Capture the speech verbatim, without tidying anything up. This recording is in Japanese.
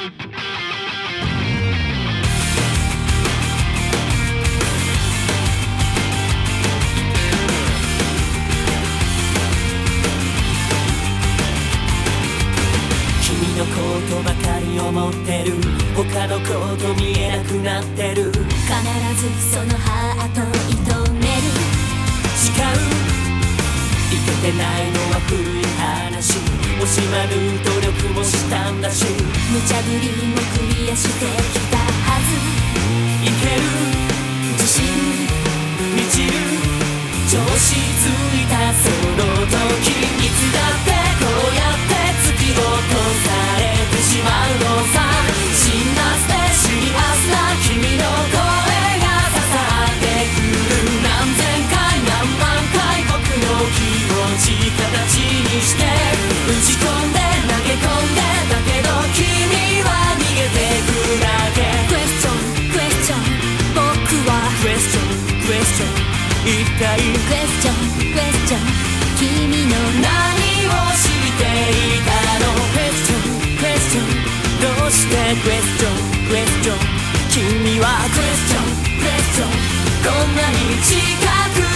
君のことばかり思ってる、他のこと見えなくなってる。 必ずそのハート射止める。 誓う、いけてないのは古い話。惜しまぬ努力もしたんだし、 無茶ぶりもクリアしてきたはず。 いける、 自信満ちる、調子ついたその時、いつだってこうやって突き落とされてしまうのさ。死んだステシリアスな君の声が刺さってくる。何千回何万回僕の気持ち形にして打ち込んで投げ込んで、だけど君は逃げてくだけ。 クエスチョンクエスチョン、僕はクエスチョンクエスチョン、一体クエスチョンクエスチョン、君の何を知っていたの。クエスチョンクエスチョン、どうしてクエスチョンクエスチョン、君はクエスチョンクエスチョン、こんなに近く